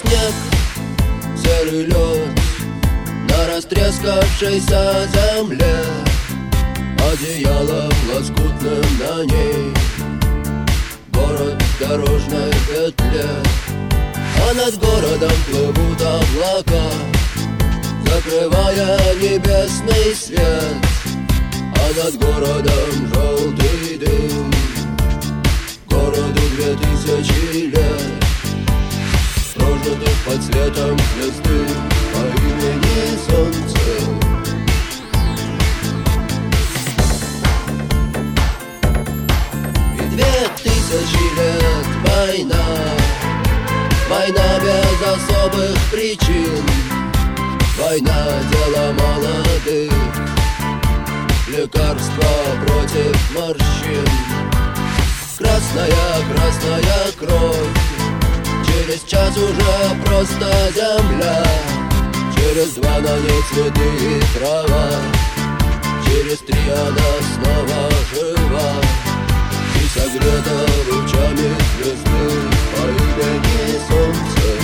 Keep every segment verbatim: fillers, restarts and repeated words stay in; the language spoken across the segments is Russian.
снег, серый лед на растрескавшейся земле, одеялом лоскутным на ней город в дорожной петле. А над городом плывут облака, закрывая небесный свет. А над городом желтый дым, городу две тысячи лет, прожитых под светом звезды по имени Солнце. И две тысячи лет война, война без особых причин, война дело молодых, лекарство против морщин. Красная, красная кровь, через час уже просто земля, через два на ней цветы и трава, через три она снова жива и согрета лучами звезды по имени Солнце.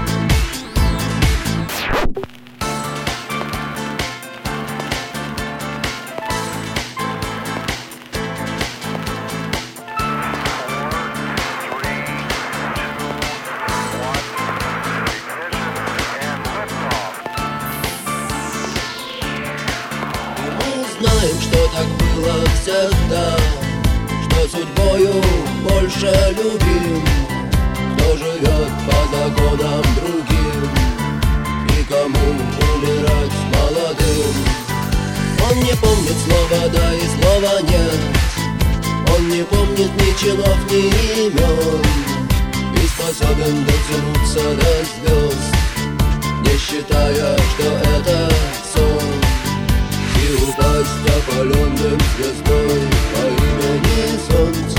Знаем, что так было всегда, что судьбою больше любим, кто живет по законам другим и кому умирать молодым. Он не помнит слова да и слова нет, он не помнит ни чинов, ни имен, и способен дотянуться до звезд, не считая, что это сон, и упасть опаленным звездой по имени Солнце.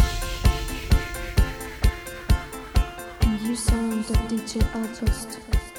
You sound of ди джей August.